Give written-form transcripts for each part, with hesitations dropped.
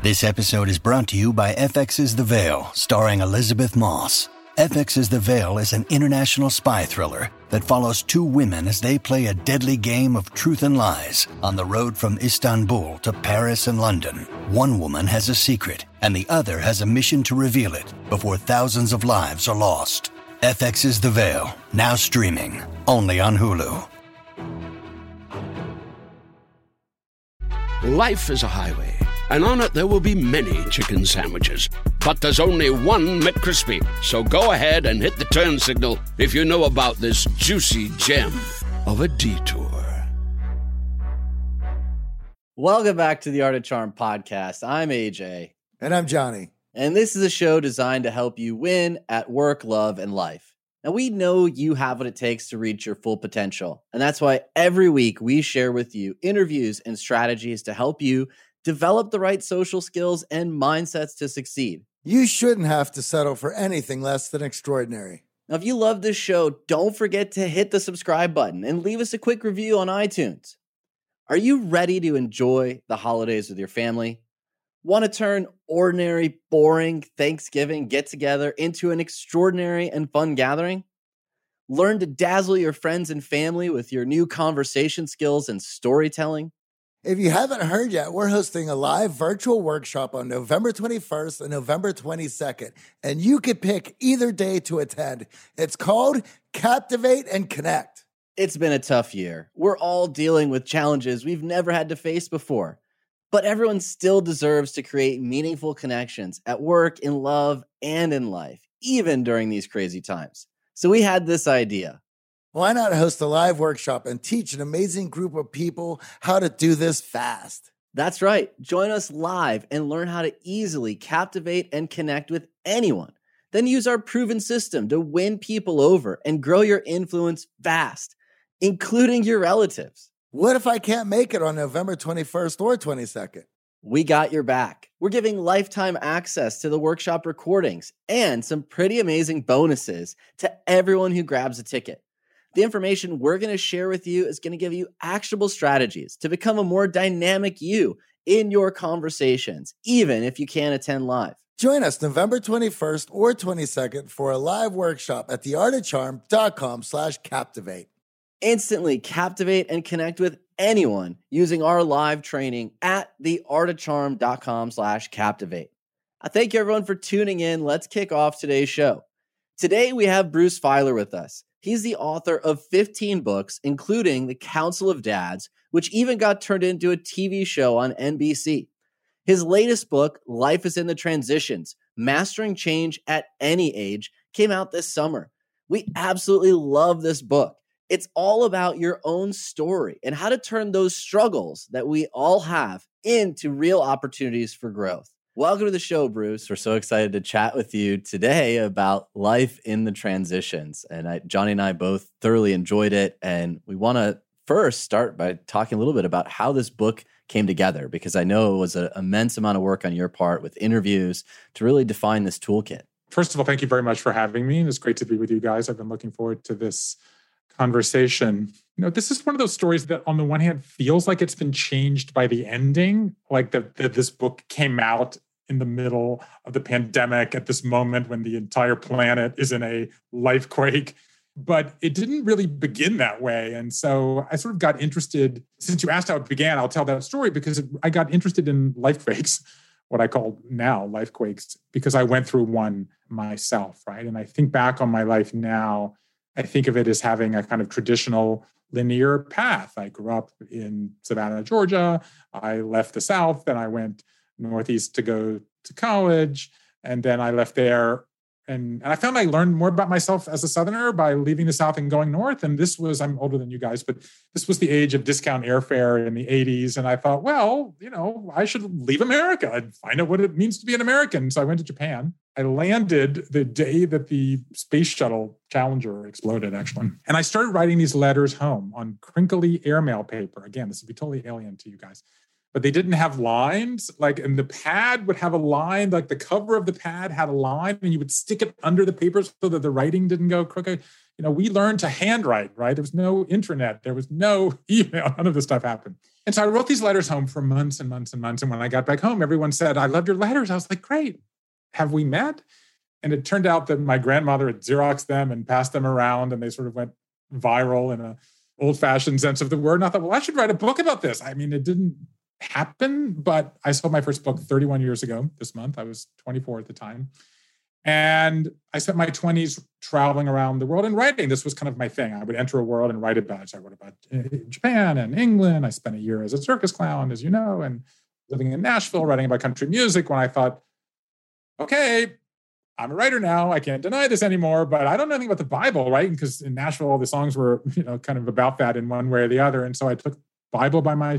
This episode is brought to you by FX's The Veil, starring Elizabeth Moss. FX's The Veil is an international spy thriller that follows two women as they play a deadly game of truth and lies on the road from Istanbul to Paris and London. One woman has a secret, and the other has a mission to reveal it before thousands of lives are lost. FX's The Veil, now streaming, only on Hulu. Life is a highway, and on it there will be many chicken sandwiches. But there's only one McCrispy. So go ahead and hit the turn signal if you know about this juicy gem of a detour. Welcome back to the Art of Charm podcast. I'm AJ. And I'm Johnny. And this is a show designed to help you win at work, love, and life. Now, we know you have what it takes to reach your full potential. And that's why every week we share with you interviews and strategies to help you develop the right social skills and mindsets to succeed. You shouldn't have to settle for anything less than extraordinary. Now, if you love this show, don't forget to hit the subscribe button and leave us a quick review on iTunes. Are you ready to enjoy the holidays with your family? Want to turn ordinary, boring Thanksgiving get-together into an extraordinary and fun gathering? Learn to dazzle your friends and family with your new conversation skills and storytelling? If you haven't heard yet, we're hosting a live virtual workshop on November 21st and November 22nd, and you could pick either day to attend. It's called Captivate and Connect. It's been a tough year. We're all dealing with challenges we've never had to face before. But everyone still deserves to create meaningful connections at work, in love, and in life, even during these crazy times. So we had this idea. Why not host a live workshop and teach an amazing group of people how to do this fast? That's right. Join us live and learn how to easily captivate and connect with anyone. Then use our proven system to win people over and grow your influence fast, including your relatives. What if I can't make it on November 21st or 22nd? We got your back. We're giving lifetime access to the workshop recordings and some pretty amazing bonuses to everyone who grabs a ticket. The information we're going to share with you is going to give you actionable strategies to become a more dynamic you in your conversations, even if you can't attend live. Join us November 21st or 22nd for a live workshop at theartofcharm.com/captivate. Instantly captivate and connect with anyone using our live training at theartofcharm.com/captivate. I thank you everyone for tuning in. Let's kick off today's show. Today we have Bruce Feiler with us. He's the author of 15 books, including The Council of Dads, which even got turned into a TV show on NBC. His latest book, Life is in the Transitions, Mastering Change at Any Age, came out this summer. We absolutely love this book. It's all about your own story and how to turn those struggles that we all have into real opportunities for growth. Welcome to the show, Bruce. We're so excited to chat with you today about life in the transitions. And Johnny and I both thoroughly enjoyed it. And we want to first start by talking a little bit about how this book came together, because I know it was an immense amount of work on your part with interviews to really define this toolkit. First of all, thank you very much for having me. It's great to be with you guys. I've been looking forward to this conversation. This is one of those stories that on the one hand feels like it's been changed by the ending, like that this book came out in the middle of the pandemic at this moment when the entire planet is in a life quake. But it didn't really begin that way. And so I sort of got interested, since you asked how it began, I'll tell that story because I got interested in life quakes, what I call now life quakes, because I went through one myself, right? And I think back on my life now, I think of it as having a kind of traditional linear path. I grew up in Savannah, Georgia. I left the South, then I went Northeast to go to college. And then I left there. And I found I learned more about myself as a Southerner by leaving the South and going North. And this was, I'm older than you guys, but this was the age of discount airfare in the 80s. And I thought, well, I should leave America and find out what it means to be an American. So I went to Japan. I landed the day that the space shuttle Challenger exploded, actually. And I started writing these letters home on crinkly airmail paper. Again, this would be totally alien to you guys. but they didn't have lines. Like, and the pad would have a line, like the cover of the pad had a line, and you would stick it under the paper so that the writing didn't go crooked. We learned to handwrite, right? There was no internet. There was no email. None of this stuff happened. And so I wrote these letters home for months and months and months. And when I got back home, everyone said, I loved your letters. I was like, great. Have we met? And it turned out that my grandmother had Xeroxed them and passed them around, and they sort of went viral in an old-fashioned sense of the word. And I thought, well, I should write a book about this. I mean, it didn't happen, but I sold my first book 31 years ago this month. I was 24 at the time. And I spent my 20s traveling around the world and writing. This was kind of my thing. I would enter a world and write about it. So I wrote about Japan and England. I spent a year as a circus clown, as you know, and living in Nashville, writing about country music, when I thought, okay, I'm a writer now. I can't deny this anymore, but I don't know anything about the Bible, right? Because in Nashville, all the songs were, kind of about that in one way or the other. And so I took Bible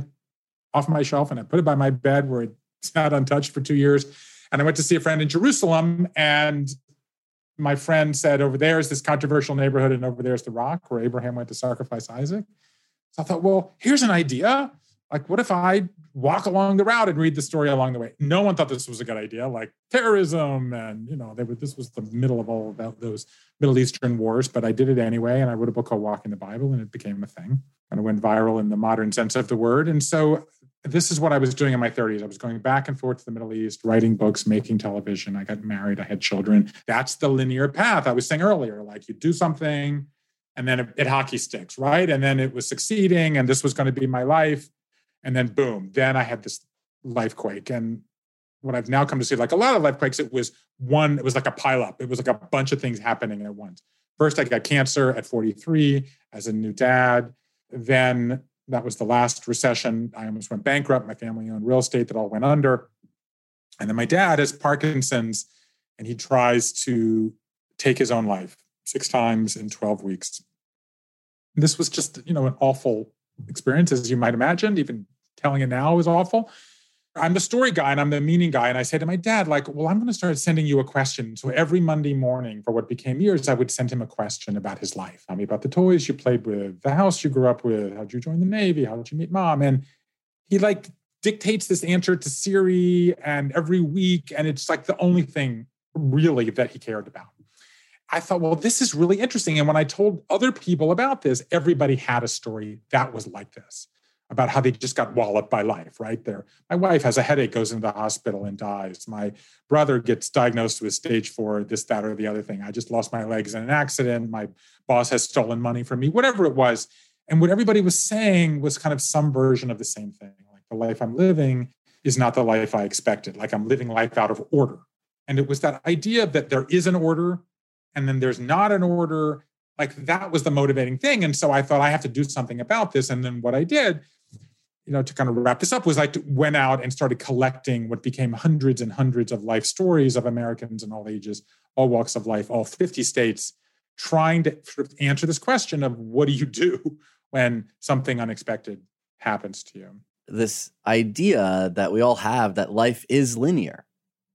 off my shelf and I put it by my bed where it sat untouched for 2 years. And I went to see a friend in Jerusalem, and my friend said, over there is this controversial neighborhood, and over there's the rock where Abraham went to sacrifice Isaac. So I thought, well, here's an idea. Like, what if I walk along the route and read the story along the way? No one thought this was a good idea, like terrorism. And, this was the middle of all of those Middle Eastern wars, but I did it anyway. And I wrote a book called Walking the Bible, and it became a thing. And it went viral in the modern sense of the word. And so this is what I was doing in my 30s. I was going back and forth to the Middle East, writing books, making television. I got married. I had children. That's the linear path I was saying earlier. Like, you do something, and then it hockey sticks, right? And then it was succeeding, and this was going to be my life. And then boom, then I had this life quake. And what I've now come to see, like a lot of life quakes, it was like a pileup. It was like a bunch of things happening at once. First, I got cancer at 43 as a new dad. Then that was the last recession. I almost went bankrupt. My family owned real estate that all went under. And then my dad has Parkinson's, and he tries to take his own life 6 times in 12 weeks. This was just, an awful experience, as you might imagine. Even telling it now is awful. I'm the story guy and I'm the meaning guy. And I say to my dad, like, well, I'm going to start sending you a question. So every Monday morning for what became years, I would send him a question about his life. Tell me about the toys you played with, the house you grew up with, how'd you join the Navy, how did you meet mom? And he dictates this answer to Siri and every week. And it's like the only thing really that he cared about. I thought, well, this is really interesting. And when I told other people about this, everybody had a story that was like this, about how they just got walloped by life, right there. My wife has a headache, goes into the hospital and dies. My brother gets diagnosed with stage 4, this, that, or the other thing. I just lost my legs in an accident. My boss has stolen money from me, whatever it was. And what everybody was saying was kind of some version of the same thing. Like, the life I'm living is not the life I expected. Like, I'm living life out of order. And it was that idea that there is an order and then there's not an order. Like, that was the motivating thing. And so I thought, I have to do something about this. And then what I did, to kind of wrap this up, was I went out and started collecting what became hundreds and hundreds of life stories of Americans in all ages, all walks of life, all 50 states, trying to sort of answer this question of what do you do when something unexpected happens to you? This idea that we all have that life is linear,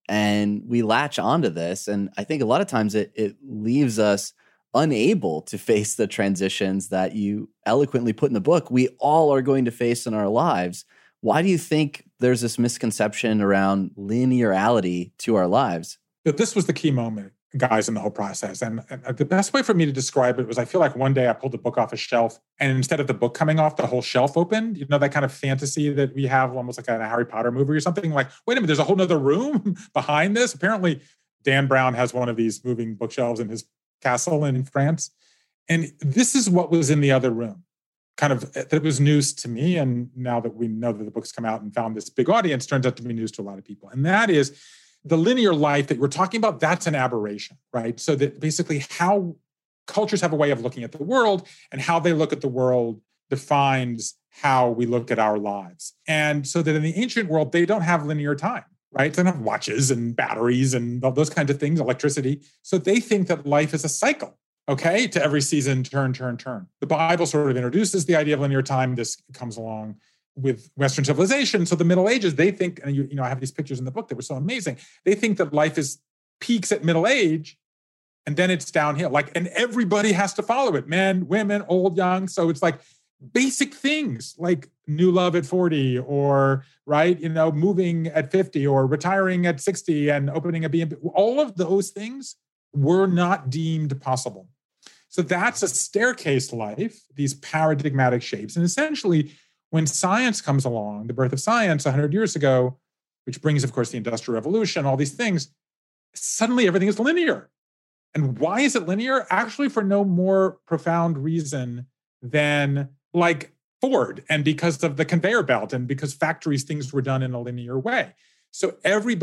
and we latch onto this. And I think a lot of times it leaves us unable to face the transitions that you eloquently put in the book we all are going to face in our lives. Why do you think there's this misconception around linearity to our lives? But this was the key moment, guys, in the whole process. And the best way for me to describe it was, I feel like one day I pulled the book off a shelf, and instead of the book coming off, the whole shelf opened. That kind of fantasy that we have, almost like a Harry Potter movie or something. Like, wait a minute, there's a whole nother room behind this. Apparently, Dan Brown has one of these moving bookshelves in his castle in France. And this is what was in the other room. Kind of, that was news to me. And now that we know that the book's come out and found this big audience, turns out to be news to a lot of people. And that is the linear life that we're talking about. That's an aberration, right? So that basically how cultures have a way of looking at the world, and how they look at the world defines how we look at our lives. And so that in the ancient world, they don't have linear time. Right? They don't have watches and batteries and all those kinds of things, electricity. So they think that life is a cycle, okay? To every season, turn, turn, turn. The Bible sort of introduces the idea of linear time. This comes along with Western civilization. So the Middle Ages, they think, and I have these pictures in the book that were so amazing. They think that life peaks at middle age, and then it's downhill. And everybody has to follow it. Men, women, old, young. So it's like, basic things like new love at 40 or, right, moving at 50 or retiring at 60 and opening a B&B. All of those things were not deemed possible. So that's a staircase life, these paradigmatic shapes. And essentially, when science comes along, the birth of science 100 years ago, which brings, of course, the Industrial Revolution, all these things, suddenly everything is linear. And why is it linear? Actually, for no more profound reason than like Ford and because of the conveyor belt and because factories, things were done in a linear way. So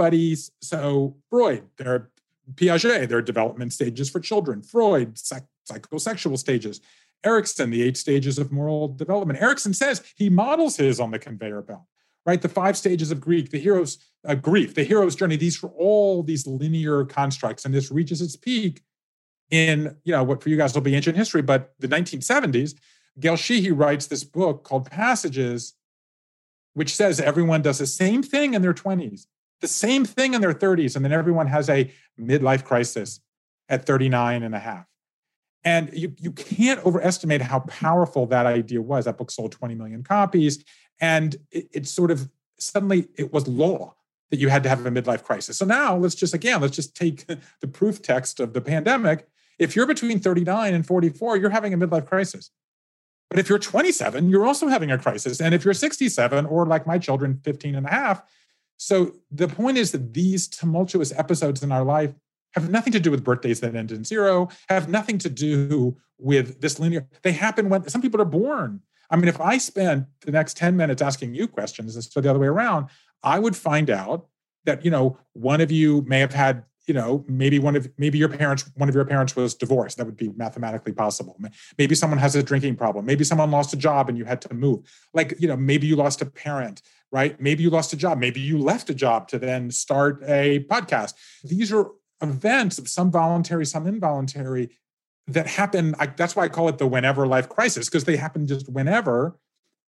Freud, there are Piaget, there are development stages for children. Freud, psychosexual stages. Erikson, the 8 stages of moral development. Erikson says he models his on the conveyor belt, right? The 5 stages of grief, the hero's journey. These are all these linear constructs, and this reaches its peak in, what for you guys will be ancient history, but the 1970s. Gail Sheehy writes this book called Passages, which says everyone does the same thing in their 20s, the same thing in their 30s, and then everyone has a midlife crisis at 39 and a half. And you can't overestimate how powerful that idea was. That book sold 20 million copies. And it sort of suddenly it was law that you had to have a midlife crisis. So now let's just take the proof text of the pandemic. If you're between 39 and 44, you're having a midlife crisis. But if you're 27, you're also having a crisis. And if you're 67, or like my children, 15 and a half. So the point is that these tumultuous episodes in our life have nothing to do with birthdays that end in 0, have nothing to do with this linear. They happen when some people are born. I mean, if I spent the next 10 minutes asking you questions instead of the other way around, I would find out that, one of you may have had, maybe one of your parents was divorced. That would be mathematically possible. Maybe someone has a drinking problem. Maybe someone lost a job and you had to move. Like, maybe you lost a parent, right? Maybe you lost a job. Maybe you left a job to then start a podcast. These are events, some voluntary, some involuntary, that happen. That's why I call it the whenever life crisis, because they happen just whenever.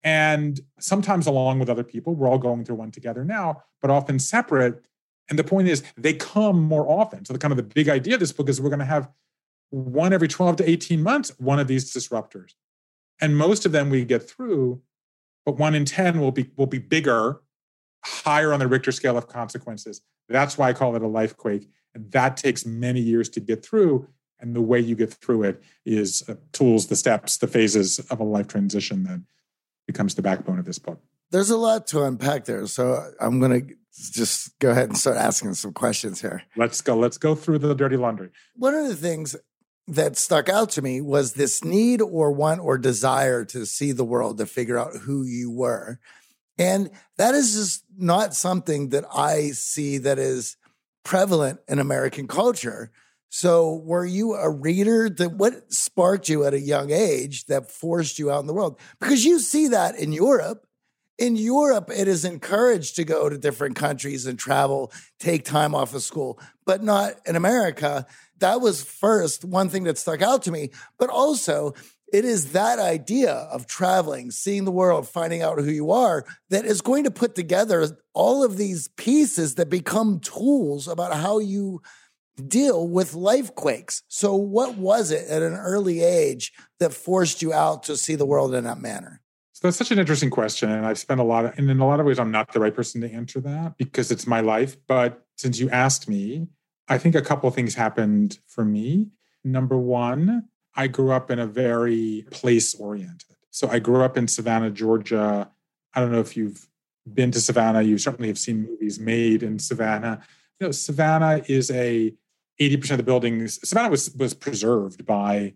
And sometimes along with other people, we're all going through one together now, but often separate. And the point is they come more often. So the big idea of this book is we're going to have one every 12 to 18 months, one of these disruptors. And most of them we get through, but 1 in 10 will be bigger, higher on the Richter scale of consequences. That's why I call it a life quake. And that takes many years to get through. And the way you get through it is tools, the steps, the phases of a life transition that becomes the backbone of this book. There's a lot to unpack there. So I'm going to just go ahead and start asking some questions here. Let's go through the dirty laundry. One of the things that stuck out to me was this need or want or desire to see the world, to figure out who you were. And that is just not something that I see that is prevalent in American culture. So were you a reader? What sparked you at a young age that forced you out in the world? Because you see that in Europe. In Europe, it is encouraged to go to different countries and travel, take time off of school, but not in America. That was first one thing that stuck out to me. But also, it is that idea of traveling, seeing the world, finding out who you are, that is going to put together all of these pieces that become tools about how you deal with life quakes. So what was it at an early age that forced you out to see the world in that manner? So that's such an interesting question. And I've spent and in a lot of ways, I'm not the right person to answer that because it's my life. But since you asked me, I think a couple of things happened for me. Number one, I grew up in a very place-oriented. So I grew up in Savannah, Georgia. I don't know if you've been to Savannah. You certainly have seen movies made in Savannah. Savannah is 80% of the buildings. Savannah was preserved by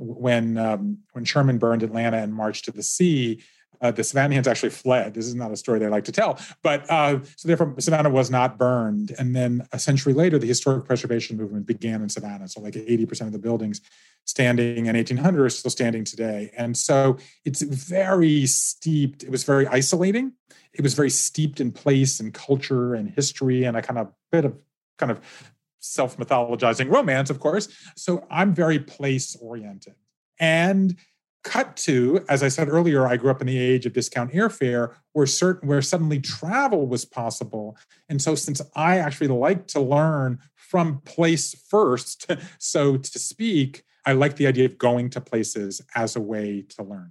when Sherman burned Atlanta and marched to the sea. The Savannahans actually fled. This is not a story they like to tell. But so therefore, Savannah was not burned. And then a century later, the historic preservation movement began in Savannah. So like 80% of the buildings standing in 1800 are still standing today. And so it's very steeped. It was very isolating. It was very steeped in place and culture and history and a kind of self-mythologizing romance, of course. So I'm very place-oriented. And cut to, as I said earlier, I grew up in the age of discount airfare where suddenly travel was possible. And so since I actually like to learn from place first, so to speak, I like the idea of going to places as a way to learn.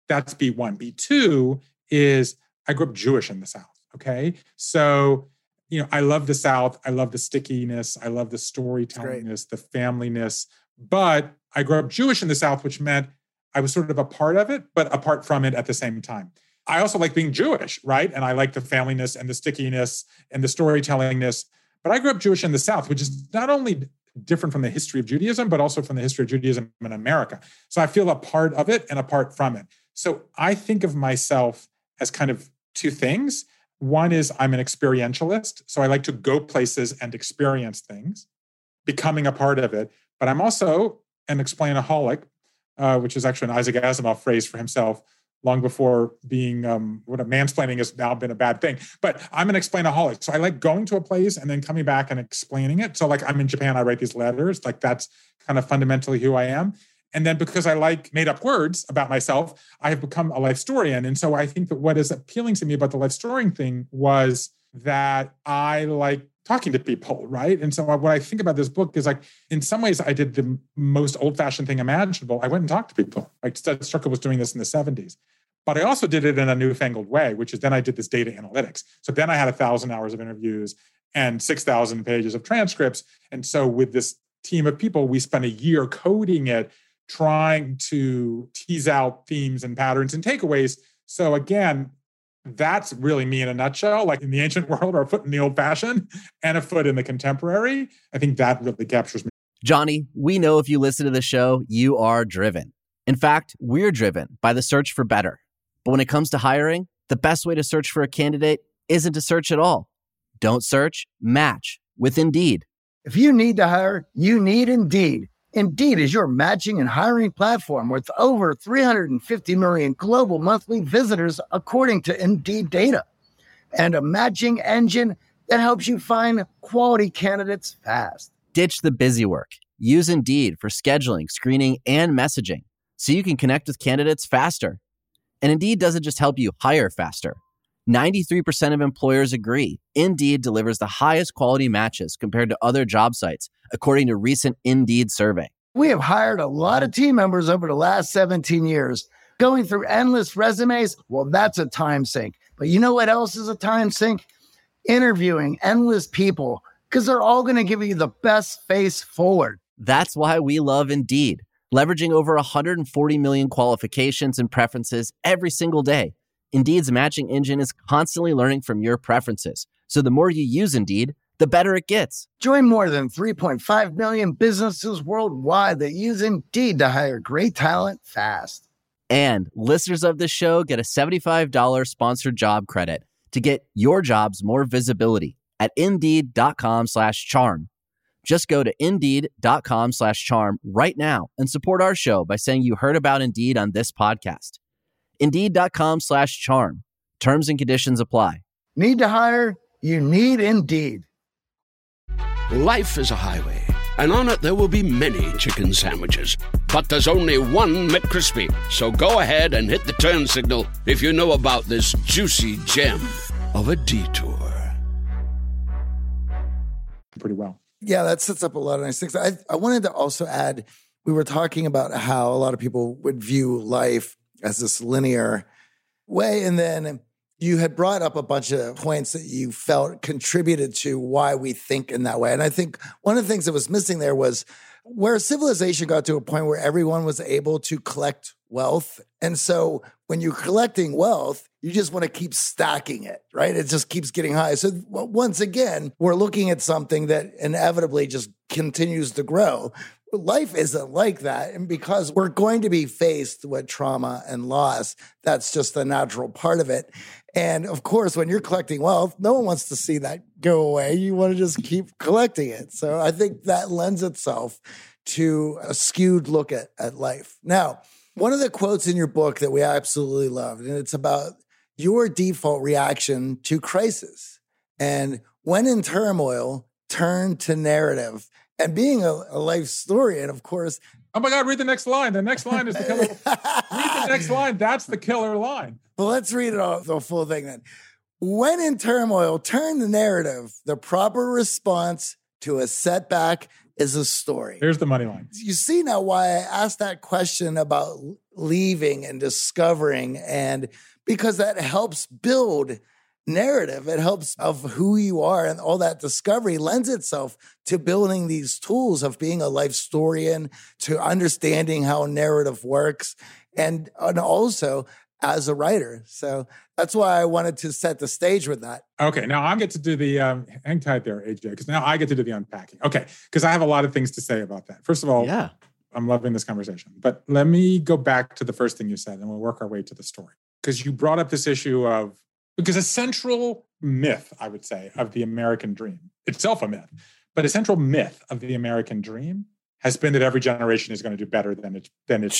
That's B1. B2 is I grew up Jewish in the South, okay? So, I love the South. I love the stickiness. I love the storytellingness, the familyness. But I grew up Jewish in the South, which meant I was sort of a part of it, but apart from it at the same time. I also like being Jewish, right? And I like the familyness and the stickiness and the storytellingness. But I grew up Jewish in the South, which is not only different from the history of Judaism, but also from the history of Judaism in America. So I feel a part of it and apart from it. So I think of myself as kind of two things. One is I'm an experientialist. So I like to go places and experience things, becoming a part of it. But I'm also an explainaholic, which is actually an Isaac Asimov phrase for himself, long before being what a mansplaining has now been a bad thing. But I'm an explainaholic. So I like going to a place and then coming back and explaining it. So like I'm in Japan, I write these letters. Like that's kind of fundamentally who I am. And then because I like made up words about myself, I have become a life historian. And so I think that what is appealing to me about the life storying thing was that I like talking to people, right? And so what I think about this book is like, in some ways, I did the most old-fashioned thing imaginable. I went and talked to people. Like Studs Terkel was doing this in the 70s. But I also did it in a newfangled way, which is then I did this data analytics. So then I had 1,000 hours of interviews and 6,000 pages of transcripts. And so with this team of people, we spent a year coding it, trying to tease out themes and patterns and takeaways. So again, that's really me in a nutshell, like in the ancient world, or a foot in the old fashioned and a foot in the contemporary. I think that really captures me. Johnny, we know if you listen to the show, you are driven. In fact, we're driven by the search for better. But when it comes to hiring, the best way to search for a candidate isn't to search at all. Don't search, match with Indeed. If you need to hire, you need Indeed. Indeed is your matching and hiring platform with over 350 million global monthly visitors, according to Indeed data, and a matching engine that helps you find quality candidates fast. Ditch the busy work. Use Indeed for scheduling, screening, and messaging so you can connect with candidates faster. And Indeed doesn't just help you hire faster. 93% of employers agree Indeed delivers the highest quality matches compared to other job sites, according to a recent Indeed survey. We have hired a lot of team members over the last 17 years. Going through endless resumes, well, that's a time sink. But you know what else is a time sink? Interviewing endless people, because they're all going to give you the best face forward. That's why we love Indeed, leveraging over 140 million qualifications and preferences every single day. Indeed's matching engine is constantly learning from your preferences. So the more you use Indeed, the better it gets. Join more than 3.5 million businesses worldwide that use Indeed to hire great talent fast. And listeners of this show get a $75 sponsored job credit to get your jobs more visibility at Indeed.com/charm. Just go to Indeed.com/charm right now and support our show by saying you heard about Indeed on this podcast. Indeed.com/charm. Terms and conditions apply. Need to hire? You need Indeed. Life is a highway, and on it there will be many chicken sandwiches. But there's only one McCrispy. So go ahead and hit the turn signal if you know about this juicy gem of a detour. Pretty well. Yeah, that sets up a lot of nice things. I wanted to also add, we were talking about how a lot of people would view life as this linear way. And then you had brought up a bunch of points that you felt contributed to why we think in that way. And I think one of the things that was missing there was where civilization got to a point where everyone was able to collect wealth. And so when you're collecting wealth, you just want to keep stacking it, right? It just keeps getting high. So once again, we're looking at something that inevitably just continues to grow. Life isn't like that. And because we're going to be faced with trauma and loss, that's just the natural part of it. And of course, when you're collecting wealth, no one wants to see that go away. You want to just keep collecting it. So I think that lends itself to a skewed look at life. Now, one of the quotes in your book that we absolutely loved, and it's about your default reaction to crisis. And when in turmoil, turn to narrative. And being a life historian, of course. Oh my God, read the next line. The next line is the killer. Read the next line. That's the killer line. Well, let's read it all, the full thing then. When in turmoil, turn the narrative. The proper response to a setback is a story. Here's the money line. You see now why I asked that question about leaving and discovering, and because that helps build narrative. It helps of who you are, and all that discovery lends itself to building these tools of being a life historian, to understanding how narrative works, and also as a writer. So that's why I wanted to set the stage with that. Okay, now I get to do the hang tight there, AJ, because now I get to do the unpacking. Okay, because I have a lot of things to say about that. First of all, I'm loving this conversation. But let me go back to the first thing you said, and we'll work our way to the story. Because you brought up this issue of, because a central myth, I would say, of the American dream, itself a myth, but a central myth of the American dream has been that every generation is going to do better than its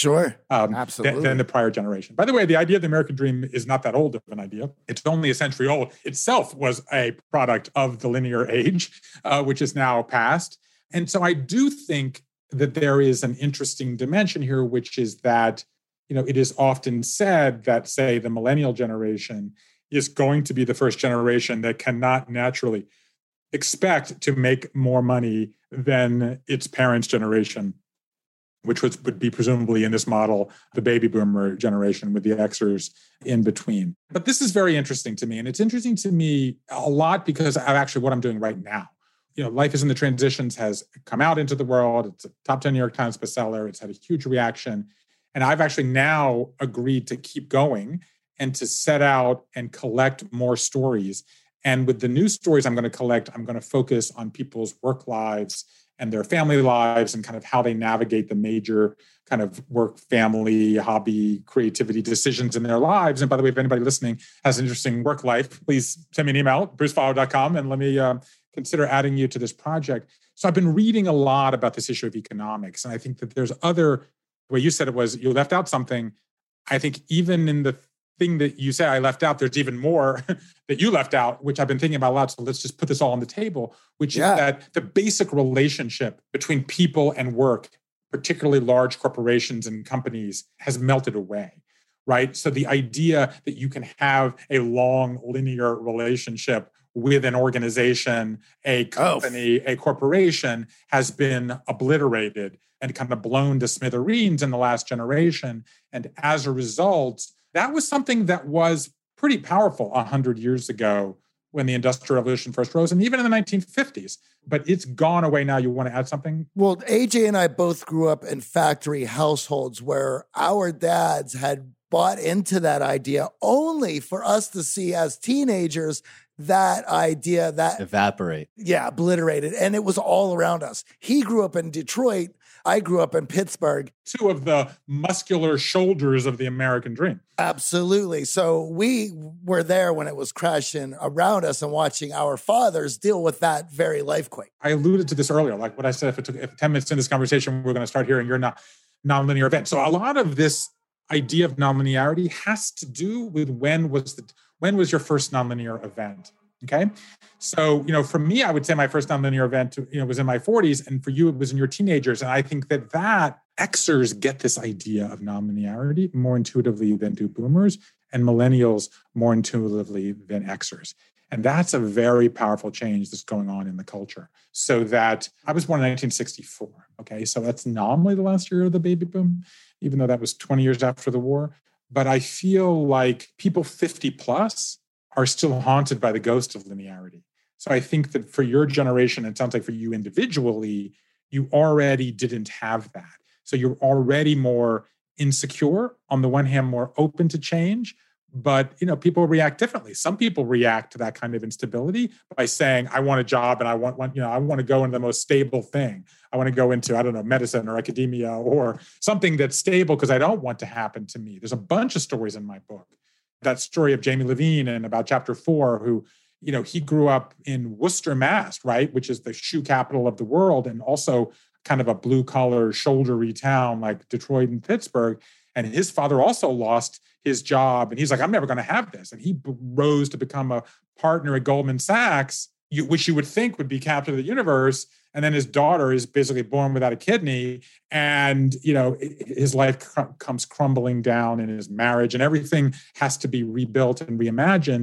absolutely than the prior generation. By the way, the idea of the American dream is not that old of an idea. It's only a century old. Itself was a product of the linear age, which is now past. And so I do think that there is an interesting dimension here, which is that, it is often said that, say, the millennial generation is going to be the first generation that cannot naturally expect to make more money than its parents' generation, which would be presumably in this model, the baby boomer generation with the Xers in between. But this is very interesting to me. And it's interesting to me a lot because of actually what I'm doing right now. Life is in the Transitions has come out into the world. It's a top 10 New York Times bestseller. It's had a huge reaction. And I've actually now agreed to keep going and to set out and collect more stories. And with the new stories I'm going to collect, I'm going to focus on people's work lives and their family lives and kind of how they navigate the major kind of work, family, hobby, creativity decisions in their lives. And by the way, if anybody listening has an interesting work life, please send me an email, brucefeiler.com, and let me consider adding you to this project. So I've been reading a lot about this issue of economics. And I think that there's the way you said it was, you left out something. I think even in the thing that you say I left out, there's even more that you left out, which I've been thinking about a lot. So let's just put this all on the table, which is that the basic relationship between people and work, particularly large corporations and companies, has melted away, right? So the idea that you can have a long linear relationship with an organization, a company, a corporation has been obliterated and kind of blown to smithereens in the last generation. And as a result, that was something that was pretty powerful 100 years ago when the Industrial Revolution first rose, and even in the 1950s. But it's gone away now. You want to add something? Well, AJ and I both grew up in factory households where our dads had bought into that idea only for us to see as teenagers that idea that evaporate. Yeah, obliterated. And it was all around us. He grew up in Detroit. I grew up in Pittsburgh. Two of the muscular shoulders of the American dream. Absolutely. So we were there when it was crashing around us and watching our fathers deal with that very life quake. I alluded to this earlier, like what I said, if 10 minutes in this conversation, we're going to start hearing your nonlinear event. So a lot of this idea of nonlinearity has to do with when was your first nonlinear event? Okay. So, for me, I would say my first nonlinear event, was in my 40s. And for you, it was in your teenagers. And I think that Xers get this idea of nonlinearity more intuitively than do boomers, and millennials more intuitively than Xers. And that's a very powerful change that's going on in the culture. So that I was born in 1964. Okay. So that's nominally the last year of the baby boom, even though that was 20 years after the war. But I feel like people 50 plus are still haunted by the ghost of linearity. So I think that for your generation, it sounds like for you individually, you already didn't have that. So you're already more insecure, on the one hand, more open to change, but people react differently. Some people react to that kind of instability by saying, I want a job and I want to go into the most stable thing. I want to go into, medicine or academia or something that's stable because I don't want to happen to me. There's a bunch of stories in my book. That story of Jamie Levine and about chapter 4, who, he grew up in Worcester, Mass, right? Which is the shoe capital of the world. And also kind of a blue collar shouldery town like Detroit and Pittsburgh. And his father also lost his job. And he's like, I'm never going to have this. And he rose to become a partner at Goldman Sachs, which you would think would be captain of the universe. And then his daughter is basically born without a kidney. And, his life comes crumbling down in his marriage and everything has to be rebuilt and reimagined.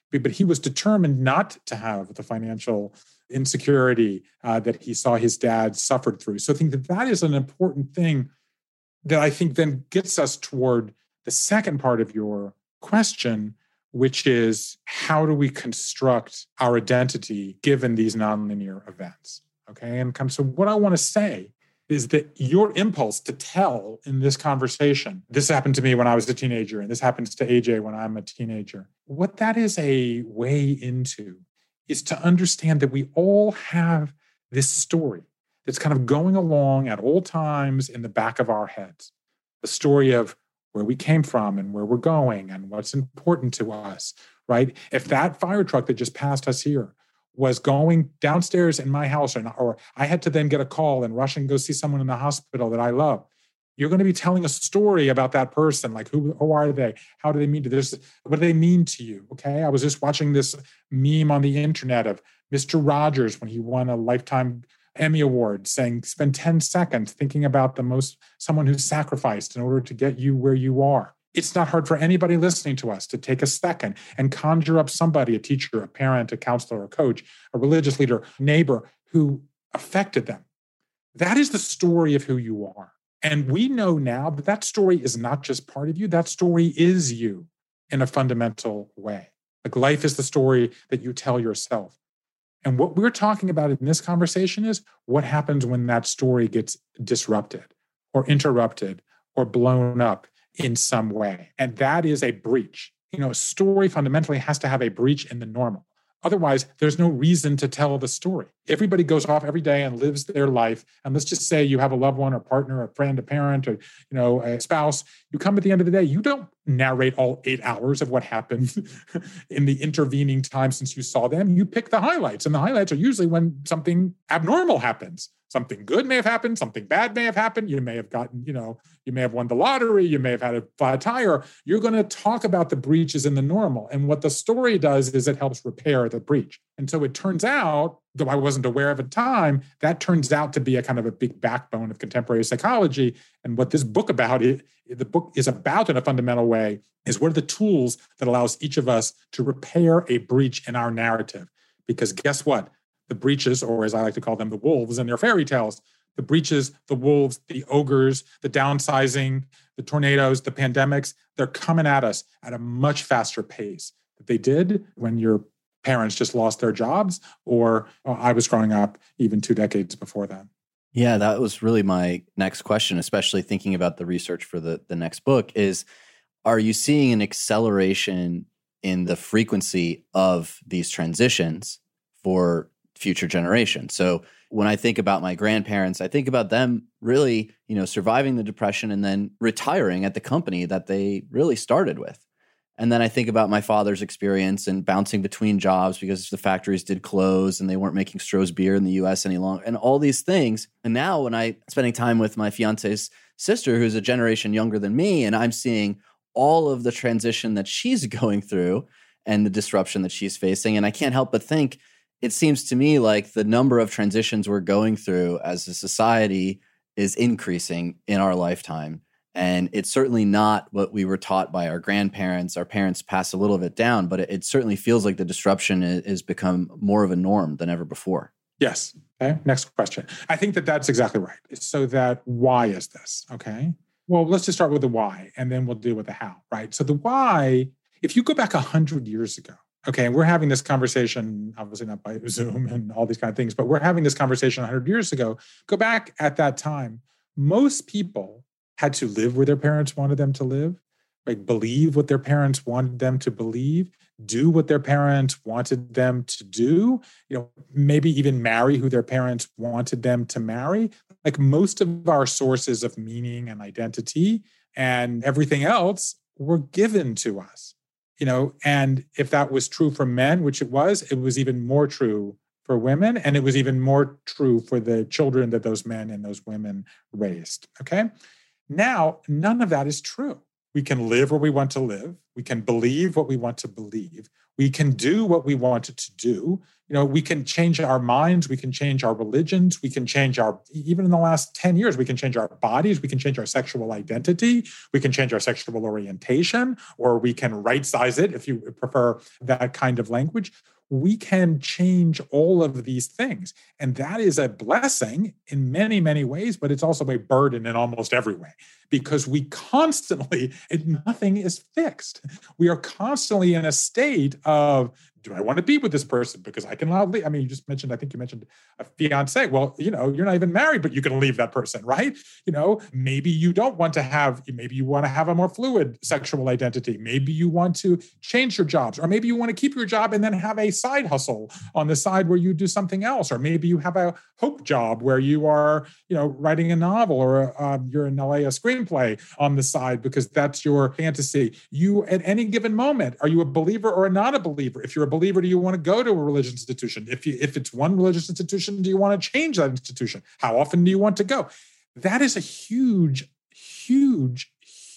but he was determined not to have the financial insecurity that he saw his dad suffered through. So I think that that is an important thing that I think then gets us toward the second part of your question, which is how do we construct our identity given these nonlinear events? Okay. And so what I want to say is that your impulse to tell in this conversation, this happened to me when I was a teenager, and this happens to AJ when I'm a teenager. What that is a way into is to understand that we all have this story that's kind of going along at all times in the back of our heads. The story of where we came from and where we're going and what's important to us, right? If that fire truck that just passed us here was going downstairs in my house, or I had to then get a call and rush and go see someone in the hospital that I love, you're going to be telling a story about that person. Like, who are they? How do they mean to this? What do they mean to you? Okay. I was just watching this meme on the internet of Mr. Rogers when he won a Lifetime Emmy Award saying, spend 10 seconds thinking about someone who's sacrificed in order to get you where you are. It's not hard for anybody listening to us to take a second and conjure up somebody, a teacher, a parent, a counselor, a coach, a religious leader, neighbor who affected them. That is the story of who you are. And we know now that that story is not just part of you. That story is you in a fundamental way. Like, life is the story that you tell yourself. And what we're talking about in this conversation is what happens when that story gets disrupted or interrupted or blown up in some way. And that is a breach. A story fundamentally has to have a breach in the normal. Otherwise, there's no reason to tell the story. Everybody goes off every day and lives their life. And let's just say you have a loved one or partner, a friend, a parent, or a spouse. You come at the end of the day, you don't narrate all 8 hours of what happened in the intervening time since you saw them. You pick the highlights. And the highlights are usually when something abnormal happens. Something good may have happened. Something bad may have happened. You may have gotten, you may have won the lottery. You may have had a flat tire. You're going to talk about the breaches in the normal. And what the story does is it helps repair the breach. And so it turns out, though I wasn't aware of at the time, that turns out to be a kind of a big backbone of contemporary psychology. And what this book the book is about in a fundamental way, is what are the tools that allows each of us to repair a breach in our narrative? Because guess what? The breaches, or as I like to call them, the wolves in their fairy tales, the breaches, the wolves, the ogres, the downsizing, the tornadoes, the pandemics, they're coming at us at a much faster pace than they did when your parents just lost their jobs, or I was growing up even 2 decades before that. Yeah, that was really my next question, especially thinking about the research for the next book is, are you seeing an acceleration in the frequency of these transitions for future generations? So when I think about my grandparents, I think about them really, surviving the Depression and then retiring at the company that they really started with. And then I think about my father's experience and bouncing between jobs because the factories did close and they weren't making Stroh's beer in the US any longer and all these things. And now when I'm spending time with my fiance's sister, who's a generation younger than me, and I'm seeing all of the transition that she's going through and the disruption that she's facing. And I can't help but think, it seems to me like the number of transitions we're going through as a society is increasing in our lifetime. And it's certainly not what we were taught by our grandparents. Our parents passed a little bit down, but it certainly feels like the disruption has become more of a norm than ever before. Yes. Okay. Next question. I think that that's exactly right. So that why is this? Okay. Well, let's just start with the why, and then we'll deal with the how, right? So the why, if you go back 100 years ago, okay, and we're having this conversation, obviously not by Zoom and all these kind of things, but we're having this conversation 100 years ago. Go back at that time, most people had to live where their parents wanted them to live, like believe what their parents wanted them to believe, do what their parents wanted them to do, maybe even marry who their parents wanted them to marry. Like, most of our sources of meaning and identity and everything else were given to us. And if that was true for men, which it was even more true for women, and it was even more true for the children that those men and those women raised. Okay. Now, none of that is true. We can live where we want to live. We can believe what we want to believe. We can do what we want to do. We can change our minds. We can change our religions. We can change even in the last 10 years, we can change our bodies. We can change our sexual identity. We can change our sexual orientation, or we can right-size it if you prefer that kind of language. We can change all of these things. And that is a blessing in many, many ways, but it's also a burden in almost every way, because we constantly, nothing is fixed. We are constantly in a state of, do I want to be with this person? Because I can loudly, I think you mentioned a fiance. Well, you're not even married, but you can leave that person, right? Maybe you don't want to maybe you want to have a more fluid sexual identity. Maybe you want to change your jobs, or maybe you want to keep your job and then have a side hustle on the side where you do something else. Or maybe you have a hope job where you are, writing a novel, or you're in LA, a screenplay on the side because that's your fantasy. You, at any given moment, are you a believer or not a believer? If you're a believer, do you want to go to a religious institution? If it's one religious institution, do you want to change that institution? How often do you want to go? That is a huge, huge,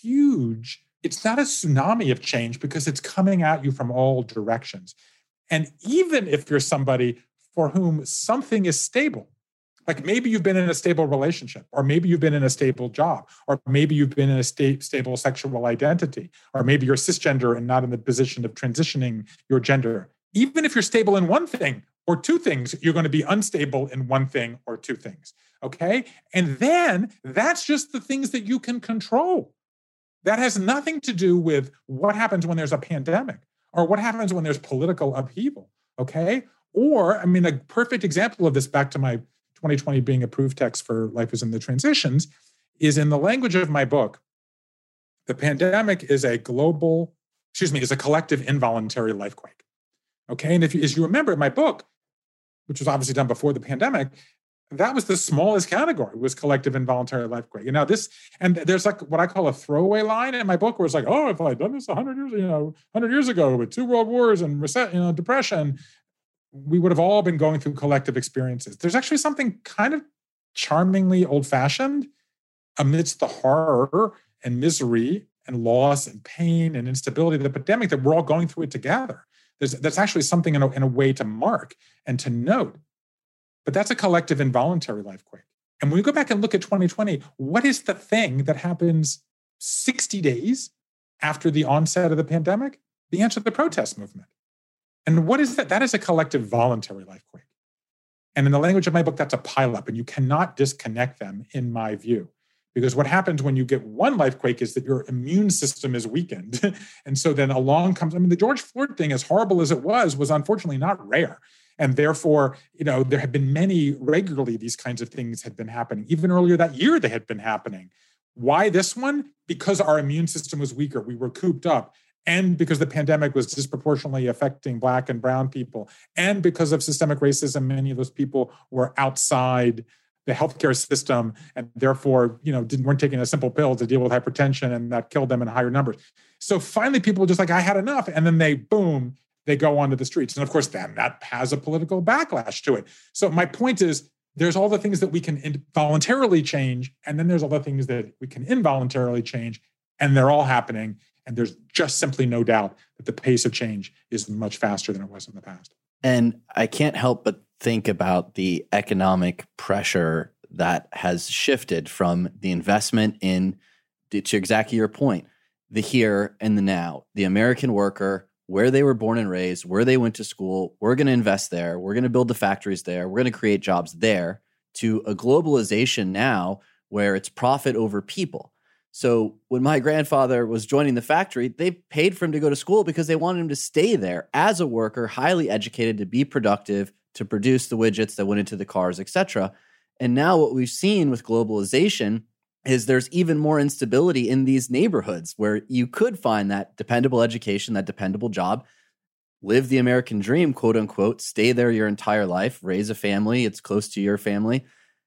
huge, it's not a tsunami of change because it's coming at you from all directions. And even if you're somebody for whom something is stable, like maybe you've been in a stable relationship, or maybe you've been in a stable job, or maybe you've been in a stable sexual identity, or maybe you're cisgender and not in the position of transitioning your gender. Even if you're stable in one thing or two things, you're going to be unstable in one thing or two things, okay? And then that's just the things that you can control. That has nothing to do with what happens when there's a pandemic or what happens when there's political upheaval, okay? Or, a perfect example of this, back to my 2020 being approved text for Life is in the Transitions, is in the language of my book. The pandemic is a collective involuntary lifequake. Okay, and as you remember in my book, which was obviously done before the pandemic, that was the smallest category, was collective involuntary lifequake. And now there's like what I call a throwaway line in my book where it's like, oh, if I'd done this 100 years ago with 2 world wars and depression, we would have all been going through collective experiences. There's actually something kind of charmingly old-fashioned amidst the horror and misery and loss and pain and instability of the pandemic that we're all going through it together. That's actually something in a way to mark and to note. But that's a collective involuntary lifequake. And when we go back and look at 2020, what is the thing that happens 60 days after the onset of the pandemic? The answer, the protest movement. And what is that? That is a collective voluntary lifequake. And in the language of my book, that's a pileup, and you cannot disconnect them, in my view. Because what happens when you get one lifequake is that your immune system is weakened. And so then along comes, the George Floyd thing, as horrible as it was unfortunately not rare. And therefore, there have been regularly these kinds of things had been happening. Even earlier that year, they had been happening. Why this one? Because our immune system was weaker. We were cooped up. And because the pandemic was disproportionately affecting Black and brown people. And because of systemic racism, many of those people were outside the healthcare system, and therefore, weren't taking a simple pill to deal with hypertension, and that killed them in higher numbers. So finally, people were just like, I had enough. And then they go onto the streets. And of course, that has a political backlash to it. So my point is, there's all the things that we can voluntarily change, and then there's all the things that we can involuntarily change, and they're all happening. And there's just simply no doubt that the pace of change is much faster than it was in the past. And I can't help but think about the economic pressure that has shifted from the investment in, to exactly your point, the here and the now, the American worker, where they were born and raised, where they went to school. We're going to invest there. We're going to build the factories there. We're going to create jobs there, to a globalization now where it's profit over people. So when my grandfather was joining the factory, they paid for him to go to school because they wanted him to stay there as a worker, highly educated, to be productive, to produce the widgets that went into the cars, etc. And now what we've seen with globalization is there's even more instability in these neighborhoods where you could find that dependable education, that dependable job, live the American dream, quote unquote, stay there your entire life, raise a family, it's close to your family.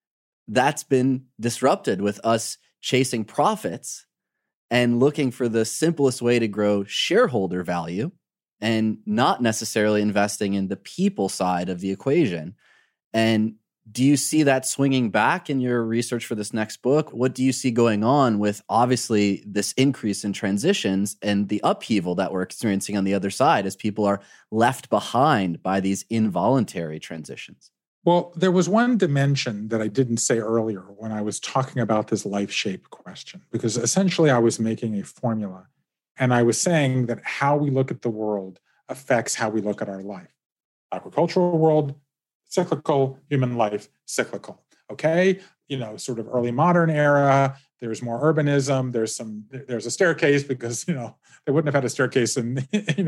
That's been disrupted with us chasing profits and looking for the simplest way to grow shareholder value and not necessarily investing in the people side of the equation. And Do you see that swinging back in your research for this next book? What do you see going on with obviously this increase in transitions and the upheaval that we're experiencing on the other side as people are left behind by these involuntary transitions? Well, there was one dimension that I didn't say earlier when I was talking about this life shape question, because essentially I was making a formula and I was saying that how we look at the world affects how we look at our life. Agricultural world, cyclical, human life, cyclical. Okay? Sort of early modern era, there's more urbanism, there's a staircase because, they wouldn't have had a staircase in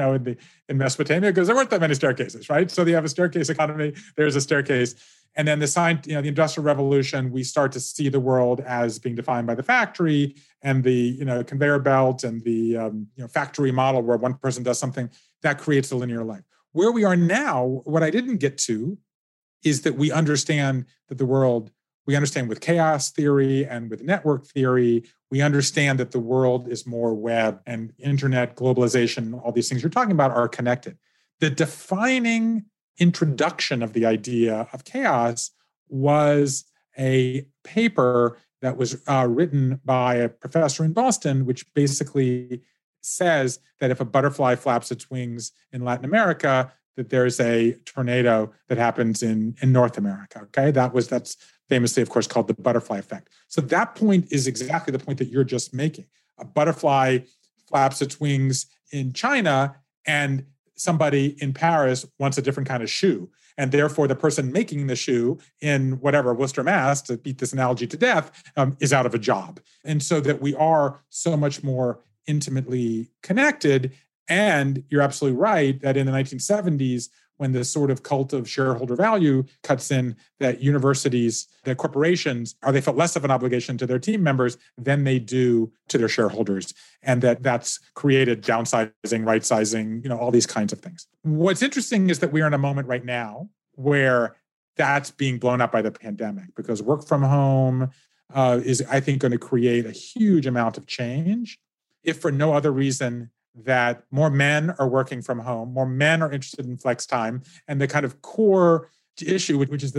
Mesopotamia because there weren't that many staircases, right? So you have a staircase economy, there's a staircase. And then the Industrial Revolution, we start to see the world as being defined by the factory and the, conveyor belt and the, factory model where one person does something that creates a linear life. Where we are now, what I didn't get to is that we understand that the world, we understand with chaos theory and with network theory, we understand that the world is more web and internet, globalization, all these things you're talking about are connected. The defining introduction of the idea of chaos was a paper that was written by a professor in Boston, which basically says that if a butterfly flaps its wings in Latin America, that there's a tornado that happens in North America. Okay, that's famously, of course, called the butterfly effect. So that point is exactly the point that you're just making. A butterfly flaps its wings in China, and somebody in Paris wants a different kind of shoe. And therefore, the person making the shoe in whatever, Worcester, Mass, to beat this analogy to death, is out of a job. And so that we are so much more intimately connected. And you're absolutely right that in the 1970s, when the sort of cult of shareholder value cuts in, that universities, that corporations, they felt less of an obligation to their team members than they do to their shareholders. And that's created downsizing, right-sizing, all these kinds of things. What's interesting is that we are in a moment right now where that's being blown up by the pandemic, because work from home is, I think, going to create a huge amount of change, if for no other reason that more men are working from home, more men are interested in flex time, and the kind of core issue, which is that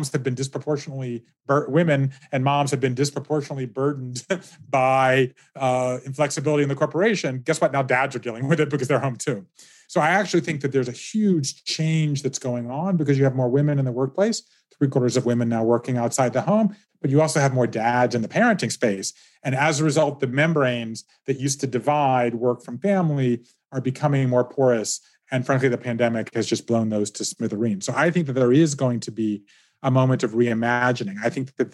women and moms have been disproportionately burdened by inflexibility in the corporation. Guess what? Now dads are dealing with it because they're home too. So I actually think that there's a huge change that's going on because you have more women in the workplace, 3/4 of women now working outside the home, but you also have more dads in the parenting space. And as a result, the membranes that used to divide work from family are becoming more porous. And frankly, the pandemic has just blown those to smithereens. So I think that there is going to be a moment of reimagining. I think that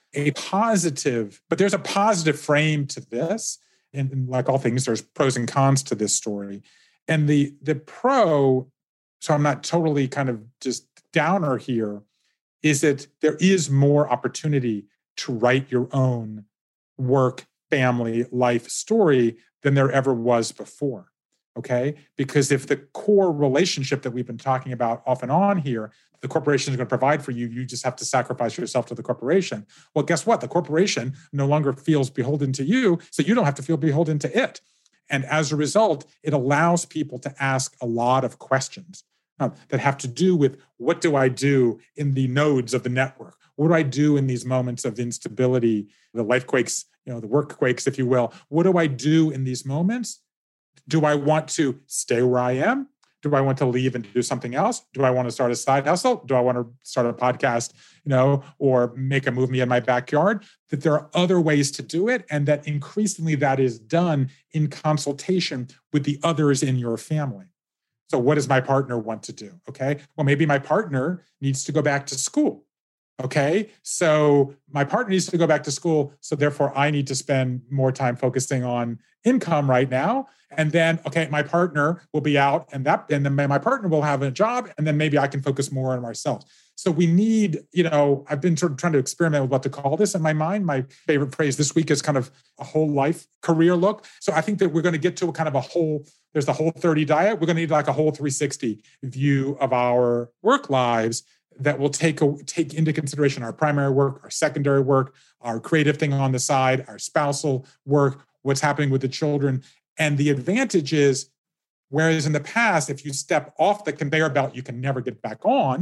there's a positive frame to this. And like all things, there's pros and cons to this story. And the pro, so I'm not totally kind of just downer here, is that there is more opportunity to write your own work, family, life story than there ever was before, okay? Because if the core relationship that we've been talking about off and on here, the corporation is going to provide for you, you just have to sacrifice yourself to the corporation. Well, guess what? The corporation no longer feels beholden to you, so you don't have to feel beholden to it. And as a result, it allows people to ask a lot of questions that have to do with, what do I do in the nodes of the network? What do I do in these moments of instability, the life quakes, the work quakes, if you will? What do I do in these moments? Do I want to stay where I am? Do I want to leave and do something else? Do I want to start a side hustle? Do I want to start a podcast, or make a movie in my backyard? That there are other ways to do it, and that increasingly that is done in consultation with the others in your family. So what does my partner want to do? Okay. Well, maybe my partner needs to go back to school. Okay. So my partner needs to go back to school. So therefore I need to spend more time focusing on income right now. And then, okay, my partner will be out and then my partner will have a job, and then maybe I can focus more on ourselves. So we need, I've been sort of trying to experiment with what to call this in my mind. My favorite phrase this week is kind of a whole life career look. So I think that we're going to get to a kind of there's the Whole30 diet. We're going to need like a whole 360 view of our work lives that will take into consideration our primary work, our secondary work, our creative thing on the side, our spousal work, what's happening with the children. And the advantage is, whereas in the past, if you step off the conveyor belt, you can never get back on,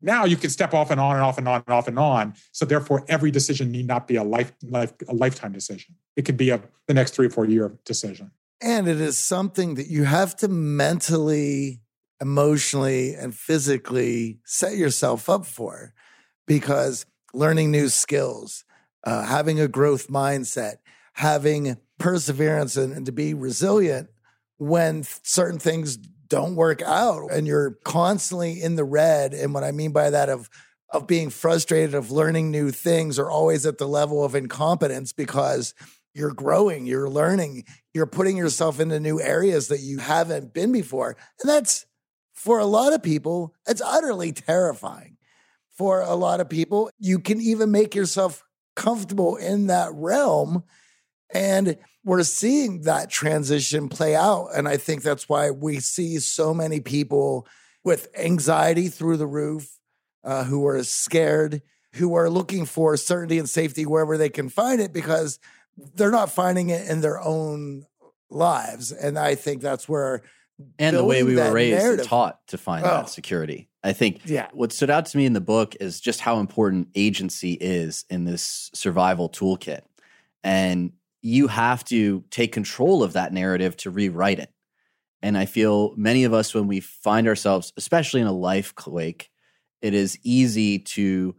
Now you can step off and on and off and on and off and on. So therefore, every decision need not be a lifetime decision. It could be the next 3 or 4 year decision. And it is something that you have to mentally, emotionally, and physically set yourself up for, because learning new skills, having a growth mindset, having perseverance and to be resilient when certain things don't work out and you're constantly in the red. And what I mean by that of being frustrated, of learning new things, or always at the level of incompetence because you're growing, you're learning, you're putting yourself into new areas that you haven't been before. And that's, for a lot of people, it's utterly terrifying. For a lot of people, you can even make yourself comfortable in that realm. And we're seeing that transition play out. And I think that's why we see so many people with anxiety through the roof, who are scared, who are looking for certainty and safety wherever they can find it, because they're not finding it in their own lives. And I think that's where... And the way we were raised and taught to find that Oh. security. I think Yeah. what stood out to me in the book is just how important agency is in this survival toolkit. And you have to take control of that narrative to rewrite it. And I feel many of us, when we find ourselves, especially in a life quake, it is easy to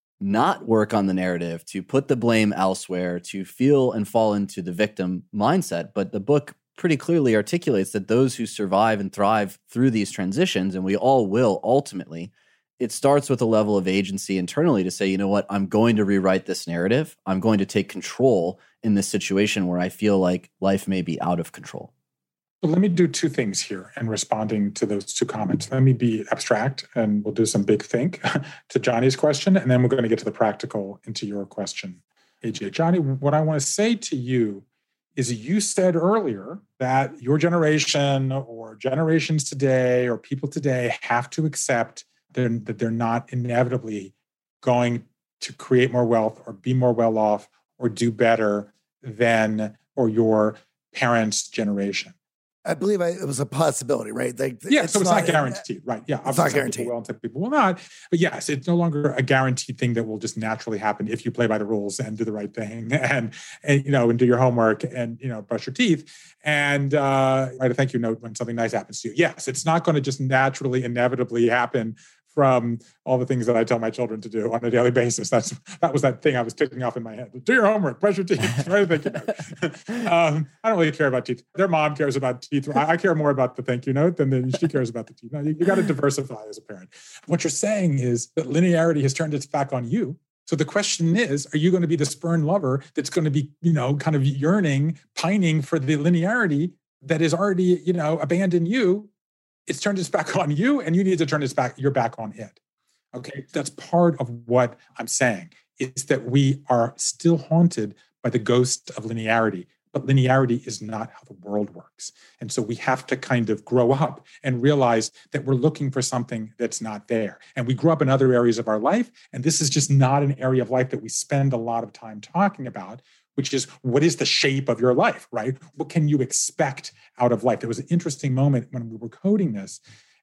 not work on the narrative, to put the blame elsewhere, to feel and fall into the victim mindset. But the book pretty clearly articulates that those who survive and thrive through these transitions, and we all will ultimately, it starts with a level of agency internally to say, you know what, I'm going to rewrite this narrative. I'm going to take control in this situation where I feel like life may be out of control. But let me do 2 things here in responding to those 2 comments. Let me be abstract, and we'll do some big think to Johnny's question, and then we're going to get to the practical into your question, AJ. Johnny, what I want to say to you is, you said earlier that your generation or generations today or people today have to accept that they're not inevitably going to create more wealth or be more well off or do better than or your parents' generation. I believe it was a possibility, right? Like, Yeah, so it's not guaranteed, right? Yeah, it's not guaranteed. People will and some people will not. But yes, it's no longer a guaranteed thing that will just naturally happen if you play by the rules and do the right thing and do your homework and brush your teeth and write a thank you note when something nice happens to you. Yes, it's not going to just naturally, inevitably happen from all the things that I tell my children to do on a daily basis. That was that thing I was ticking off in my head. Do your homework, brush your teeth, write a thank you note. I don't really care about teeth. Their mom cares about teeth. I care more about the thank you note than she cares about the teeth. No, you got to diversify as a parent. What you're saying is that linearity has turned its back on you. So the question is, are you going to be the spurned lover that's going to be, kind of yearning, pining for the linearity that is already, abandoned you? It's turned its back on you, and you need to turn your back on it. Okay, that's part of what I'm saying, is that we are still haunted by the ghost of linearity, but linearity is not how the world works. And so we have to kind of grow up and realize that we're looking for something that's not there. And we grow up in other areas of our life, and this is just not an area of life that we spend a lot of time talking about, which is, what is the shape of your life, right? What can you expect out of life? There was an interesting moment when we were coding this,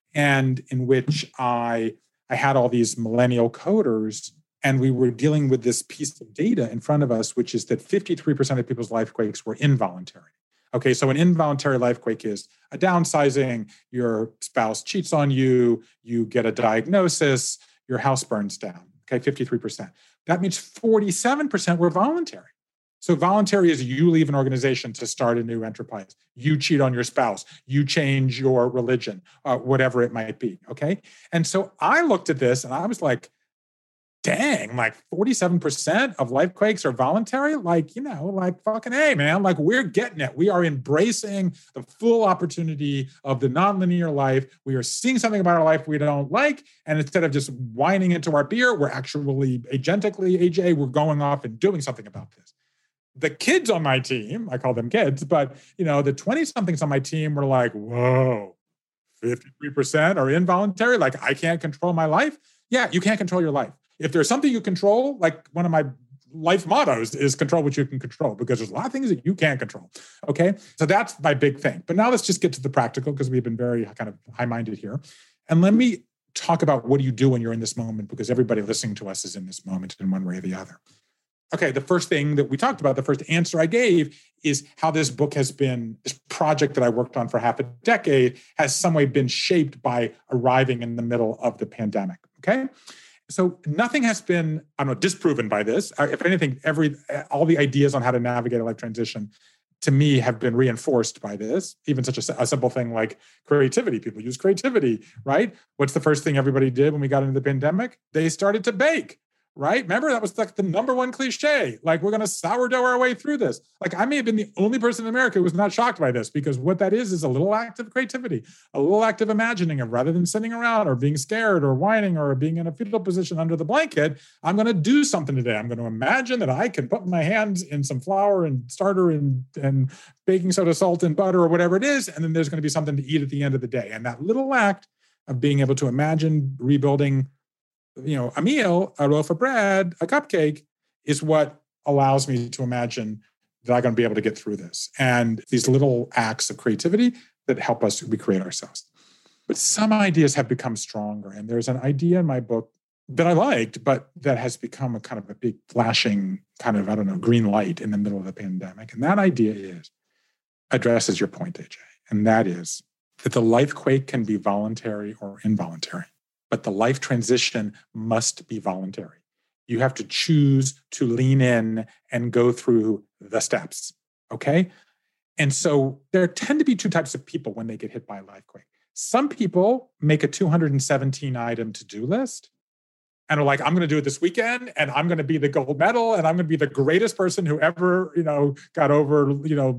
and in which I had all these millennial coders, and we were dealing with this piece of data in front of us, which is that 53% of people's life quakes were involuntary. Okay, so an involuntary life quake is a downsizing, your spouse cheats on you, you get a diagnosis, your house burns down. Okay, 53%. That means 47% were voluntary. So voluntary is you leave an organization to start a new enterprise. You cheat on your spouse. You change your religion, whatever it might be, okay? And so I looked at this and I was like, dang, like 47% of life quakes are voluntary? Like fucking A, man. Like, we're getting it. We are embracing the full opportunity of the nonlinear life. We are seeing something about our life we don't like. And instead of just whining into our beer, we're actually agentically, AJ, we're going off and doing something about this. The kids on my team, I call them kids, but the 20-somethings on my team were like, whoa, 53% are involuntary? Like, I can't control my life? Yeah, you can't control your life. If there's something you control, like one of my life mottos is control what you can control, because there's a lot of things that you can't control. Okay, so that's my big thing. But now let's just get to the practical, because we've been very kind of high-minded here. And let me talk about what do you do when you're in this moment, because everybody listening to us is in this moment in one way or the other. Okay, the first thing that we talked about, the first answer I gave is how this book has been, this project that I worked on for half a decade has some way been shaped by arriving in the middle of the pandemic, okay? So nothing has been, disproven by this. If anything, all the ideas on how to navigate a life transition to me have been reinforced by this. Even such a simple thing like creativity. People use creativity, right? What's the first thing everybody did when we got into the pandemic? They started to bake, right? Remember, that was like the number one cliche. Like, we're going to sourdough our way through this. Like, I may have been the only person in America who was not shocked by this, because what that is a little act of creativity, a little act of imagining of, rather than sitting around or being scared or whining or being in a fetal position under the blanket, I'm going to do something today. I'm going to imagine that I can put my hands in some flour and starter and baking soda, salt and butter or whatever it is, and then there's going to be something to eat at the end of the day. And that little act of being able to imagine rebuilding a meal, a loaf of bread, a cupcake, is what allows me to imagine that I'm going to be able to get through this. And these little acts of creativity that help us recreate ourselves. But some ideas have become stronger. And there's an idea in my book that I liked, but that has become a kind of a big flashing kind of, green light in the middle of the pandemic. And that idea addresses your point, AJ. And that is that the life quake can be voluntary or involuntary. But the life transition must be voluntary. You have to choose to lean in and go through the steps, okay? And so there tend to be two types of people when they get hit by a life quake. Some people make a 217-item to-do list and are like, I'm going to do it this weekend, and I'm going to be the gold medal, and I'm going to be the greatest person who ever, got over,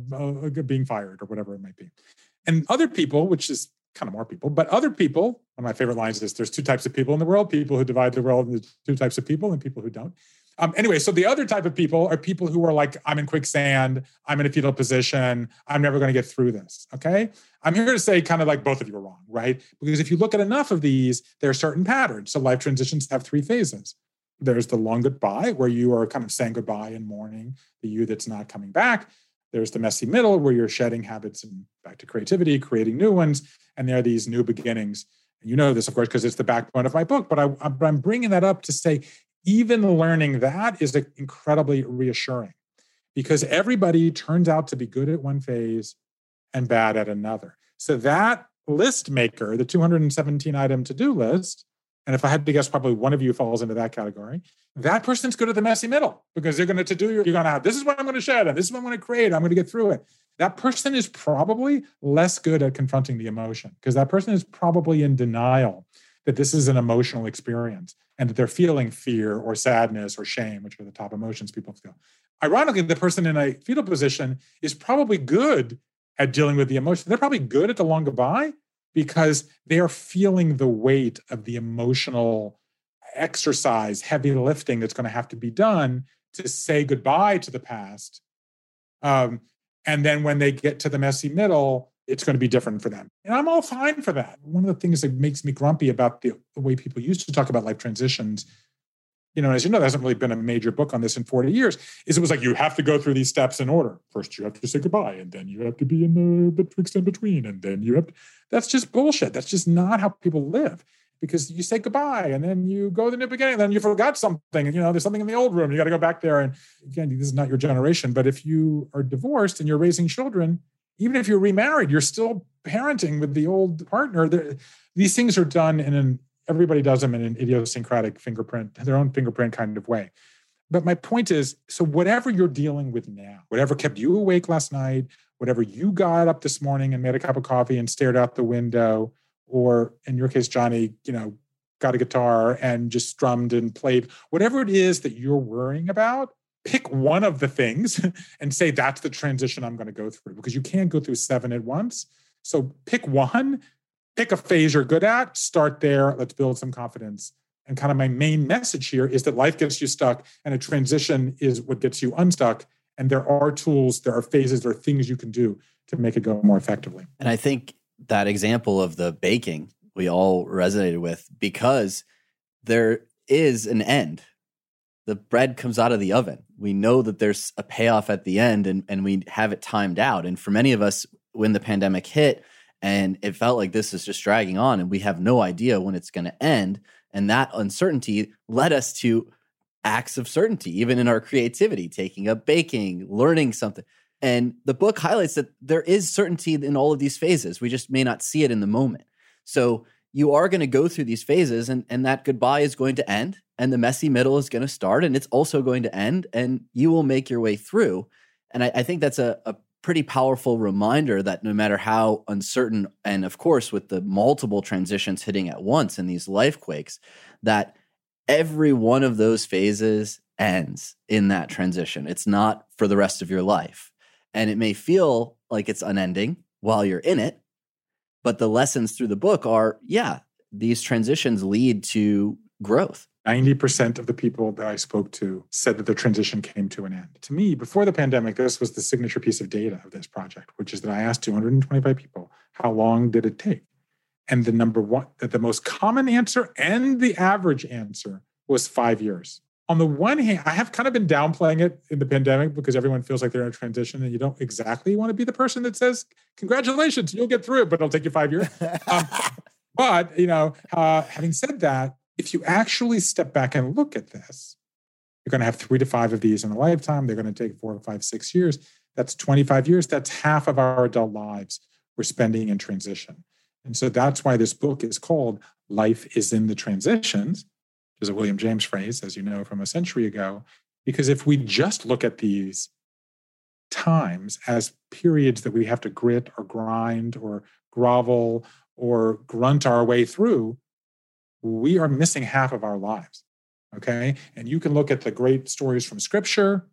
being fired or whatever it might be. And other people, which is kind of more people, but other people, one of my favorite lines is there's two types of people in the world, people who divide the world into two types of people and people who don't. Anyway, so the other type of people are people who are like, I'm in quicksand, I'm in a fetal position, I'm never going to get through this, okay? I'm here to say kind of like both of you are wrong, right? Because if you look at enough of these, there are certain patterns. So life transitions have three phases. There's the long goodbye, where you are kind of saying goodbye and mourning the you that's not coming back. There's the messy middle, where you're shedding habits and back to creativity, creating new ones. And there are these new beginnings. And you know this, of course, because it's the backbone of my book. But I'm bringing that up to say, even learning that is incredibly reassuring, because everybody turns out to be good at one phase and bad at another. So that list maker, the 217-item to-do list, and if I had to guess, probably one of you falls into that category, that person's good at the messy middle, because you're going to have, this is what I'm going to shed, and this is what I'm going to create, I'm going to get through it. That person is probably less good at confronting the emotion, because that person is probably in denial that this is an emotional experience and that they're feeling fear or sadness or shame, which are the top emotions people feel. Ironically, the person in a fetal position is probably good at dealing with the emotion. They're probably good at the long goodbye, because they are feeling the weight of the emotional exercise, heavy lifting that's going to have to be done to say goodbye to the past. And then when they get to the messy middle, it's going to be different for them. And I'm all fine for that. One of the things that makes me grumpy about the way people used to talk about life transitions, as you know, there hasn't really been a major book on this in 40 years, is it was like, you have to go through these steps in order. First, you have to say goodbye, and then you have to be in the betwixt and between, and then you have to... That's just bullshit. That's just not how people live. Because you say goodbye, and then you go to the new beginning, and then you forgot something, and there's something in the old room, you got to go back there. And again, this is not your generation, but if you are divorced and you're raising children, even if you're remarried, you're still parenting with the old partner. These things are done everybody does them in an idiosyncratic their own fingerprint kind of way. But my point is, so whatever you're dealing with now, whatever kept you awake last night, whatever you got up this morning and made a cup of coffee and stared out the window, or in your case, Johnny, got a guitar and just strummed and played, whatever it is that you're worrying about, pick one of the things and say, that's the transition I'm going to go through, because you can't go through 7 at once. So pick one, pick a phase you're good at, start there, let's build some confidence. And kind of my main message here is that life gets you stuck, and a transition is what gets you unstuck. And there are tools, there are phases, there are things you can do to make it go more effectively. And I think that example of the baking we all resonated with, because there is an end. The bread comes out of the oven. We know that there's a payoff at the end, and we have it timed out. And for many of us, when the pandemic hit And it felt like this is just dragging on and we have no idea when it's going to end. And that uncertainty led us to acts of certainty, even in our creativity, taking up baking, learning something. And the book highlights that there is certainty in all of these phases. We just may not see it in the moment. So you are going to go through these phases and that goodbye is going to end and the messy middle is going to start and it's also going to end and you will make your way through. And I think that's a pretty powerful reminder that no matter how uncertain, and of course with the multiple transitions hitting at once in these life quakes, that every one of those phases ends in that transition. It's not for the rest of your life. And it may feel like it's unending while you're in it, but the lessons through the book are, these transitions lead to growth. 90% of the people that I spoke to said that their transition came to an end. To me, before the pandemic, this was the signature piece of data of this project, which is that I asked 225 people, how long did it take? And the most common answer and the average answer was 5 years. On the one hand, I have kind of been downplaying it in the pandemic because everyone feels like they're in a transition and you don't exactly want to be the person that says, congratulations, you'll get through it, but it'll take you 5 years. But, having said that, if you actually step back and look at this, you're going to have 3 to 5 of these in a lifetime. They're going to take 4 to 5, 6 years. That's 25 years. That's half of our adult lives we're spending in transition. And so that's why this book is called Life is in the Transitions, which is a William James phrase, as you know, from a century ago. Because if we just look at these times as periods that we have to grit or grind or grovel or grunt our way through, we are missing half of our lives, okay? And you can look at the great stories from Scripture,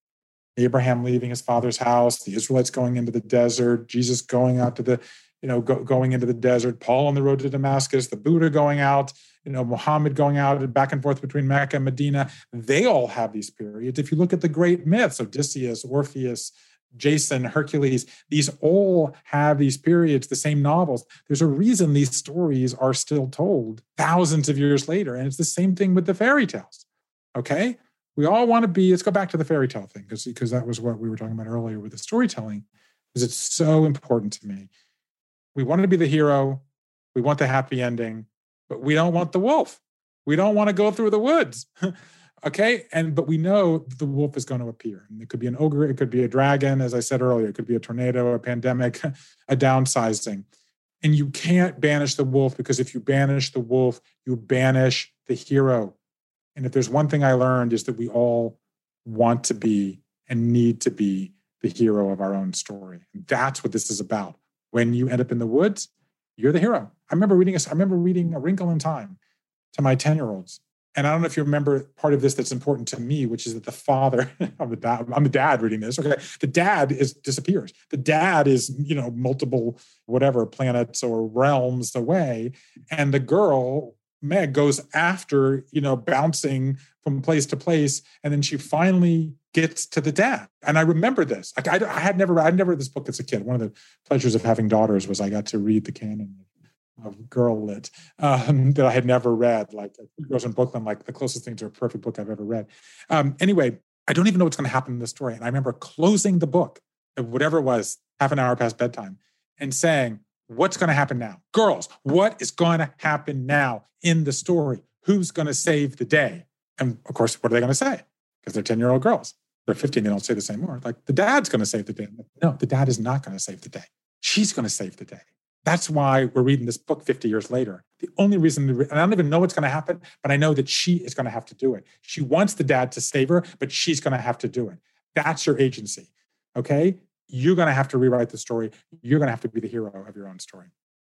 Abraham leaving his father's house, the Israelites going into the desert, Jesus going out to the, going into the desert, Paul on the road to Damascus, the Buddha going out, Muhammad going out and back and forth between Mecca and Medina. They all have these periods. If you look at the great myths, Odysseus, Orpheus, Jason, Hercules, these all have these periods, the same novels. There's a reason these stories are still told thousands of years later. And it's the same thing with the fairy tales, okay? We all want to be, let's go back to the fairy tale thing, because that was what we were talking about earlier with the storytelling, because it's so important to me. We want to be the hero. We want the happy ending, but we don't want the wolf. We don't want to go through the woods. Okay. But we know the wolf is going to appear. And it could be an ogre. It could be a dragon. As I said earlier, it could be a tornado, a pandemic, a downsizing. And you can't banish the wolf, because if you banish the wolf, you banish the hero. And if there's one thing I learned, is that we all want to be and need to be the hero of our own story. And that's what this is about. When you end up in the woods, you're the hero. I remember reading A Wrinkle in Time to my 10-year-olds. And I don't know if you remember part of this that's important to me, which is that the father, I'm the dad reading this. Okay. The dad disappears. The dad is, multiple, whatever, planets or realms away. And the girl, Meg, goes after, bouncing from place to place. And then she finally gets to the dad. And I remember this. Like I'd never read this book as a kid. One of the pleasures of having daughters was I got to read the canon of Girl Lit that I had never read, like Girls in Brooklyn, like the closest thing to a perfect book I've ever read. Anyway, I don't even know what's going to happen in the story. And I remember closing the book, whatever it was, half an hour past bedtime, and saying, what's going to happen now? Girls, what is going to happen now in the story? Who's going to save the day? And of course, what are they going to say? Because they're 10-year-old girls. They're 15, they don't say the same word. Like, the dad's going to save the day. No, the dad is not going to save the day. She's going to save the day. That's why we're reading this book 50 years later. The only reason, and I don't even know what's going to happen, but I know that she is going to have to do it. She wants the dad to save her, but she's going to have to do it. That's your agency, okay? You're going to have to rewrite the story. You're going to have to be the hero of your own story.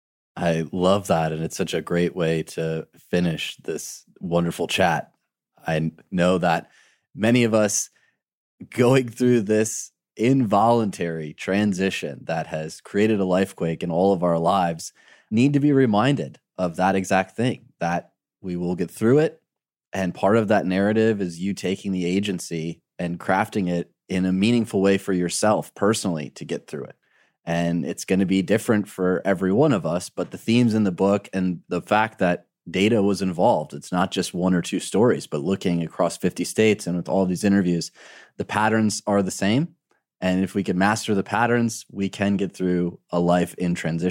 I love that. And it's such a great way to finish this wonderful chat. I know that many of us going through this involuntary transition that has created a lifequake in all of our lives need to be reminded of that exact thing, that we will get through it. And part of that narrative is you taking the agency and crafting it in a meaningful way for yourself personally to get through it. And it's going to be different for every one of us, but the themes in the book and the fact that data was involved, it's not just 1 or 2 stories, but looking across 50 states and with all these interviews, the patterns are the same. And if we can master the patterns, we can get through a life in transition.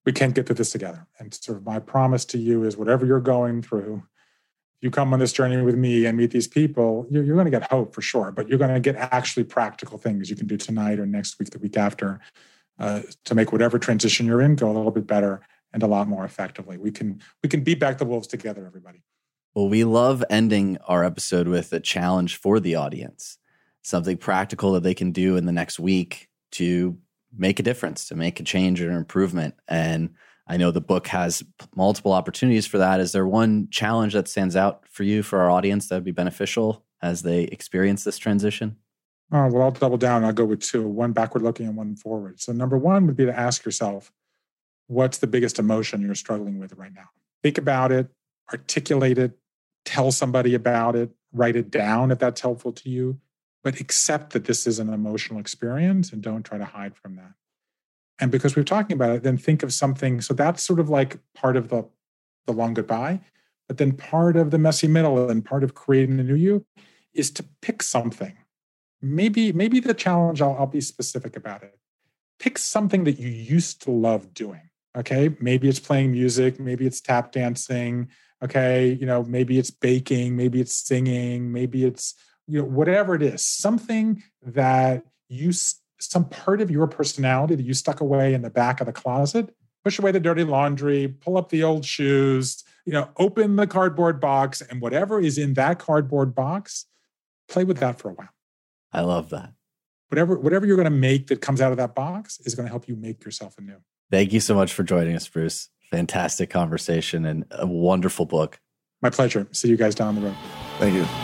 we can't get through this together. And sort of my promise to you is whatever you're going through, you come on this journey with me and meet these people, you're going to get hope for sure, but you're going to get actually practical things you can do tonight or next week, the week after, to make whatever transition you're in go a little bit better and a lot more effectively. We can beat back the wolves together, everybody. Well, we love ending our episode with a challenge for the audience, something practical that they can do in the next week to make a difference, to make a change or an improvement. And I know the book has multiple opportunities for that. Is there one challenge that stands out for you, for our audience, that would be beneficial as they experience this transition? Oh, well, I'll double down. I'll go with two, one backward looking and one forward. So number one would be to ask yourself, what's the biggest emotion you're struggling with right now? Think about it, articulate it, tell somebody about it, write it down if that's helpful to you, but accept that this is an emotional experience and don't try to hide from that. And because we're talking about it, then think of something. So that's sort of like part of the long goodbye. But then part of the messy middle and part of creating the new you is to pick something. Maybe the challenge, I'll be specific about it. Pick something that you used to love doing. Okay. Maybe it's playing music. Maybe it's tap dancing. Okay. Maybe it's baking. Maybe it's singing. Maybe it's, whatever it is, something that some part of your personality that you stuck away in the back of the closet, push away the dirty laundry, pull up the old shoes, open the cardboard box, and whatever is in that cardboard box, play with that for a while. I love that. Whatever you're going to make that comes out of that box is going to help you make yourself anew. Thank you so much for joining us, Bruce. Fantastic conversation and a wonderful book. My pleasure. See you guys down the road. Thank you.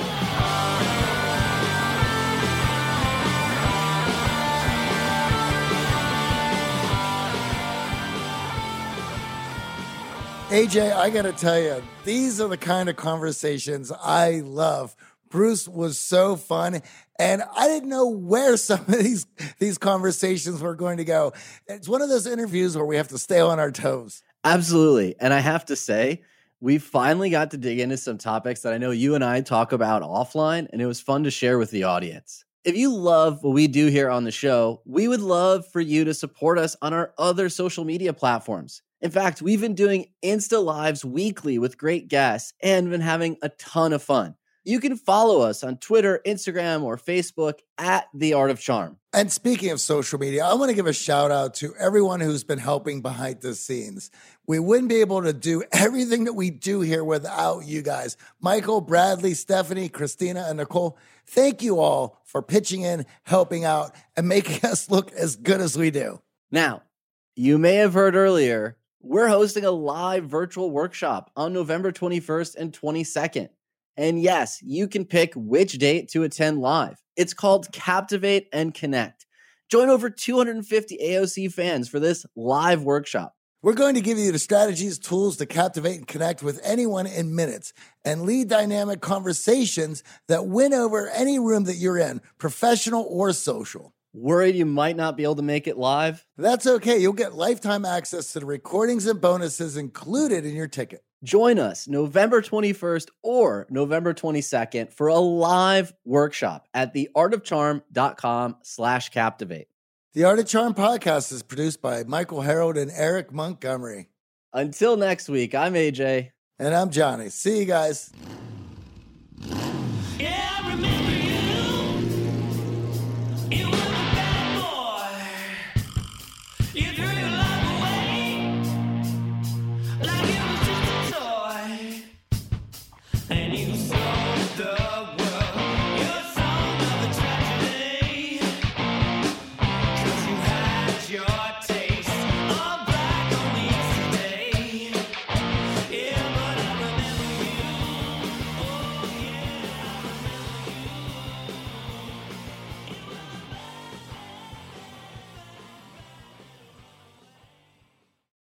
AJ, I got to tell you, these are the kind of conversations I love. Bruce was so fun, and I didn't know where some of these conversations were going to go. It's one of those interviews where we have to stay on our toes. Absolutely. And I have to say, we finally got to dig into some topics that I know you and I talk about offline, and it was fun to share with the audience. If you love what we do here on the show, we would love for you to support us on our other social media platforms. In fact, we've been doing Insta Lives weekly with great guests and been having a ton of fun. You can follow us on Twitter, Instagram, or Facebook at The Art of Charm. And speaking of social media, I want to give a shout out to everyone who's been helping behind the scenes. We wouldn't be able to do everything that we do here without you guys. Michael, Bradley, Stephanie, Christina, and Nicole, thank you all for pitching in, helping out, and making us look as good as we do. Now, you may have heard earlier, we're hosting a live virtual workshop on November 21st and 22nd. And yes, you can pick which date to attend live. It's called Captivate and Connect. Join over 250 AOC fans for this live workshop. We're going to give you the strategies, tools to captivate and connect with anyone in minutes and lead dynamic conversations that win over any room that you're in, professional or social. Worried you might not be able to make it live? That's okay. You'll get lifetime access to the recordings and bonuses included in your ticket. Join us November 21st or November 22nd for a live workshop at theartofcharm.com/captivate. The Art of Charm podcast is produced by Michael Harold and Eric Montgomery. Until next week, I'm AJ. And I'm Johnny. See you guys. Yeah, I remember you.